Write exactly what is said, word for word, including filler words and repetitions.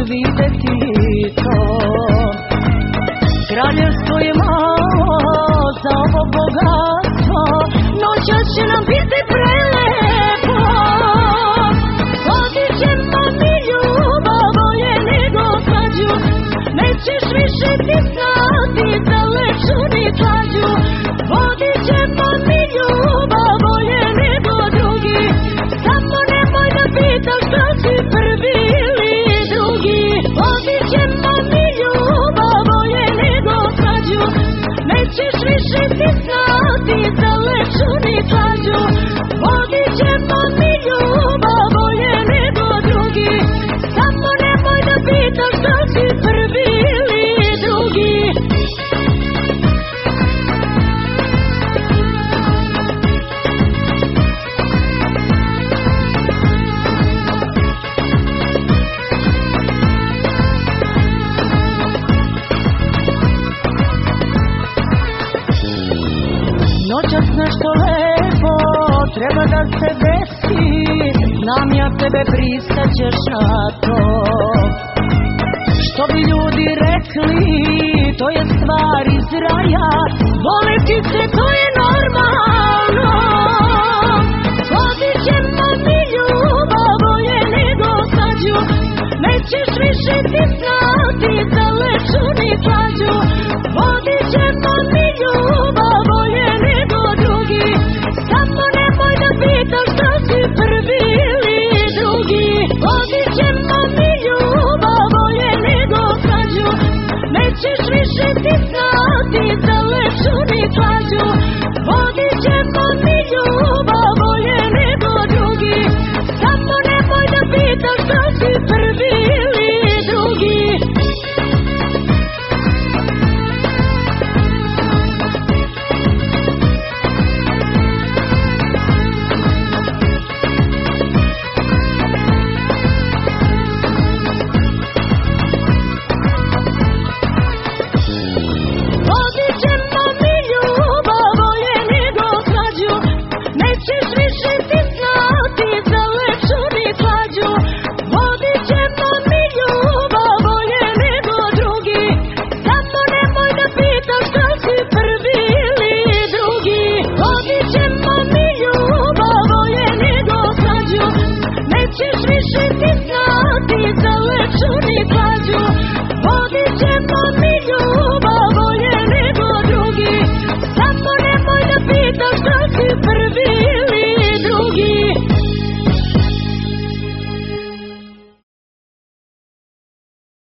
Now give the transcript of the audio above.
videti to. Kraljevstvo je malo za ovo bogatstvo, noćas će nam biti prelepo. Vodit ćemo mi ljubav bolje nego svađu, nećeš više ti znati za lepšu ni klađu. Vodit ćemo mi ljubav bolje nego drugi, samo nemoj da pitaš da si prvi ili drugi. Vodit ćemo mi ljubav bolje nego svađu, nećeš više ti znati za lepšu ni klađu. Vodit ćemo mi ljubav bolje nego drugi, samo nemoj da pitaš da si prvi ili drugi. Noćas nešto lepo treba da se desi, znam ja tebe, pristaćeš na to. Što bi ljudi rekli, to je stvar iz raja, voleti se to je normalno. Vodit ćemo mi ljubav bolje nego svađu, nećeš više ti znati za lepšu ni klađu. Vodit ćemo mi ljubav bolje nego drugi, samo nemoj da pitaš da si prvi ili drugi. Vodit ćemo mi ljubav bolje nego svađu, nećeš više